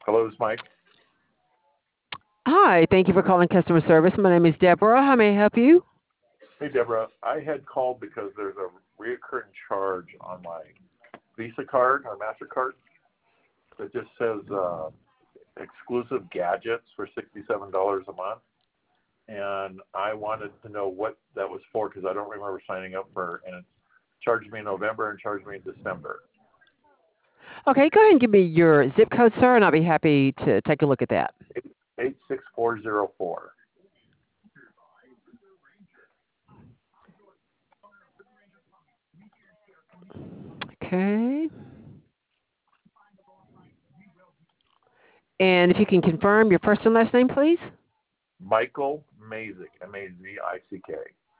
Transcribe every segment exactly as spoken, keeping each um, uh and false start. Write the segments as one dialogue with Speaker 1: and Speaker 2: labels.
Speaker 1: Hello, it's Mike.
Speaker 2: Hi, thank you for calling customer service. My name is Deborah. How may I help you?
Speaker 1: Hey, Deborah. I had called because there's a reoccurring charge on my Visa card or MasterCard that just says uh, exclusive gadgets for sixty-seven dollars a month. And I wanted to know what that was for because I don't remember signing up for and it charged me in November and charged me in December.
Speaker 2: Okay, go ahead and give me your zip code, sir, and I'll be happy to take a look at that.
Speaker 1: eight six four zero four.
Speaker 2: Okay. And if you can confirm your first and last name, please.
Speaker 1: Michael Mazik, M A Z I C K.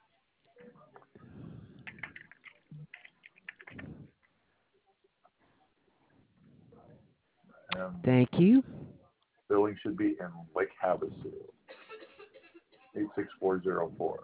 Speaker 1: And
Speaker 2: Thank you.
Speaker 1: billing should be in Lake Havasu, eight six four zero four.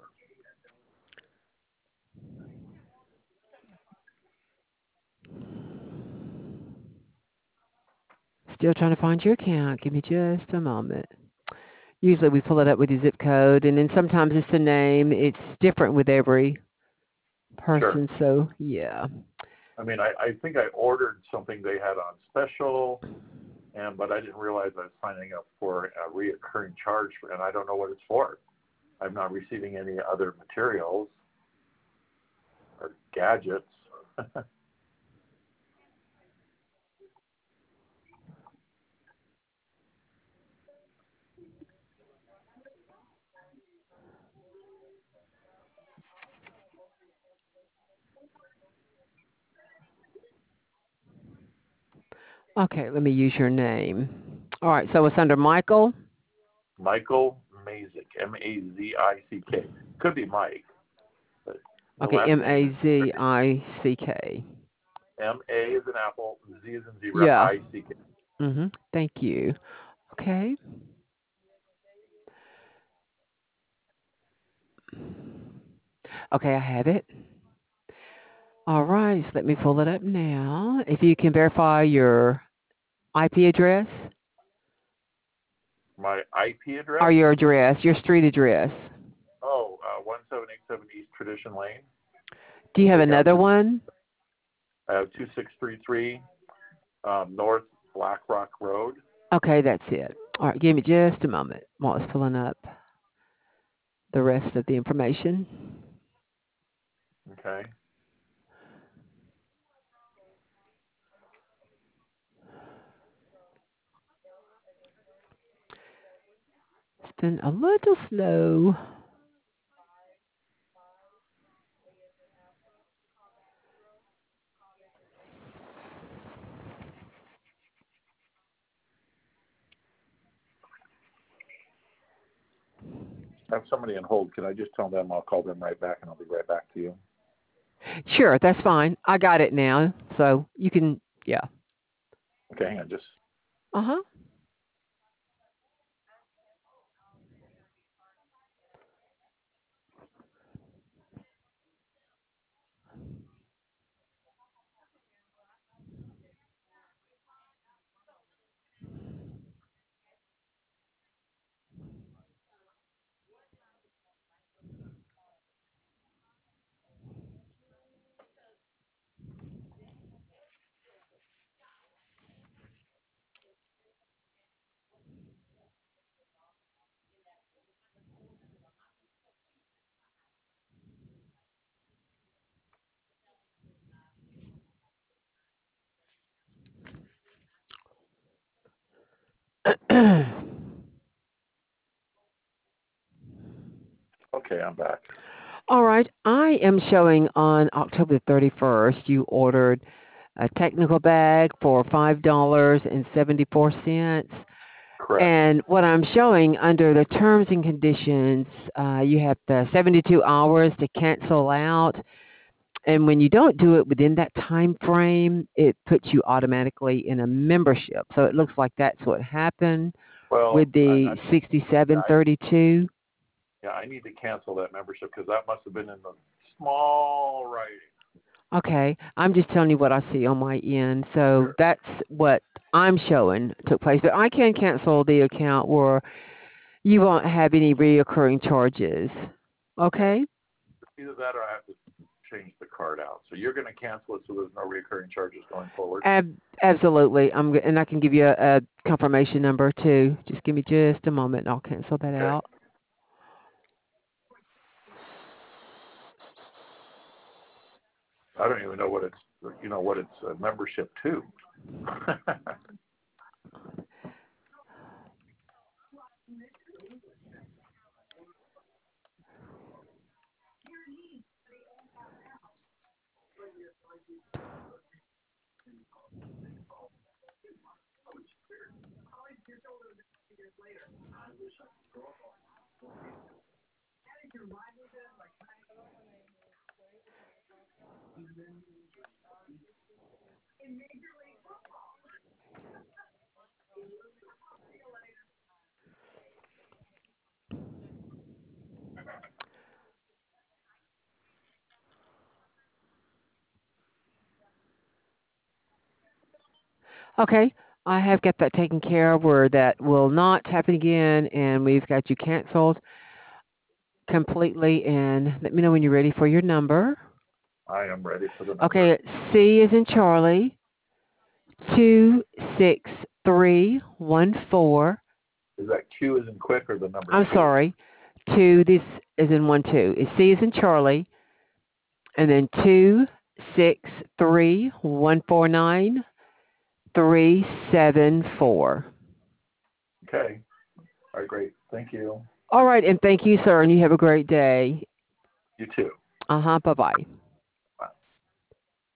Speaker 2: Still trying to find your account. Give me just a moment. Usually we pull it up with your zip code, and then sometimes it's the name. It's different with every
Speaker 1: Sure.
Speaker 2: person, so yeah.
Speaker 1: I mean, I, I think I ordered something they had on special, and but I didn't realize I was signing up for a reoccurring charge, for, and I don't know what it's for. I'm not receiving any other materials or gadgets.
Speaker 2: Okay, let me use your name. All right, so it's under Michael.
Speaker 1: Michael Mazik, M A Z I C K. Could be Mike, but the
Speaker 2: Okay,
Speaker 1: last
Speaker 2: M
Speaker 1: name
Speaker 2: A
Speaker 1: is
Speaker 2: Z I C K.
Speaker 1: M A is an apple, Z is in zebra,
Speaker 2: Yeah.
Speaker 1: I C K.
Speaker 2: Mm-hmm. Thank you. Okay. Okay, I have it. All right, so let me pull it up now. If you can verify your I P address
Speaker 1: My I P
Speaker 2: or
Speaker 1: address?
Speaker 2: your address, your street address.
Speaker 1: Oh, uh, one seven eight seven East Tradition Lane,
Speaker 2: Do you have
Speaker 1: Lake
Speaker 2: another
Speaker 1: Havasu.
Speaker 2: one?
Speaker 1: I have two six three three um, North Black Rock Road.
Speaker 2: Okay, that's it. All right, give me just a moment while it's pulling up the rest of the information.
Speaker 1: Okay.
Speaker 2: It's been a little slow.
Speaker 1: I have somebody on hold. Can I just tell them I'll call them right back and I'll be right back to you?
Speaker 2: Sure, that's fine. I got it now. So you can, yeah.
Speaker 1: Okay, hang on. Just
Speaker 2: Uh huh.
Speaker 1: okay. I'm back.
Speaker 2: All right. I am showing on October thirty-first, you ordered a technical bag for five dollars and seventy-four cents.
Speaker 1: Correct.
Speaker 2: And what I'm showing under the terms and conditions, uh, you have the seventy-two hours to cancel out. And when you don't do it within that time frame, it puts you automatically in a membership. So it looks like that's what happened
Speaker 1: Well,
Speaker 2: with
Speaker 1: I, I
Speaker 2: the
Speaker 1: yeah, I,
Speaker 2: sixty-seven thirty-two.
Speaker 1: yeah, I need to cancel that membership because that must have been in the small writing.
Speaker 2: Okay, I'm just telling you what I see on my end. So
Speaker 1: Sure.
Speaker 2: that's what I'm showing took place, but I can cancel the account where you won't have any reoccurring charges.
Speaker 1: Okay.
Speaker 2: Okay?
Speaker 1: Either that or I have to change the card out. So you're going to cancel it so there's no recurring charges going forward?
Speaker 2: Ab- absolutely. I'm g- and I can give you a, a confirmation number too. Just give me just a moment and I'll cancel that
Speaker 1: Okay.
Speaker 2: out.
Speaker 1: I don't even know what it's, you know, what it's a membership to.
Speaker 2: Okay. I have got that taken care of where that will not happen again and we've got you canceled completely, and let me know when you're ready for your number.
Speaker 1: I am ready for the number.
Speaker 2: Okay, C is in Charlie, two six three one four.
Speaker 1: Is that Q as in quick or the number
Speaker 2: I'm
Speaker 1: two?
Speaker 2: sorry, two. This is in one two. It's C is in Charlie, and then two six three one four nine three seven four.
Speaker 1: Okay. All right, great. Thank you.
Speaker 2: All right, and thank you, sir, and you have a great day.
Speaker 1: You too.
Speaker 2: Uh huh. Bye bye.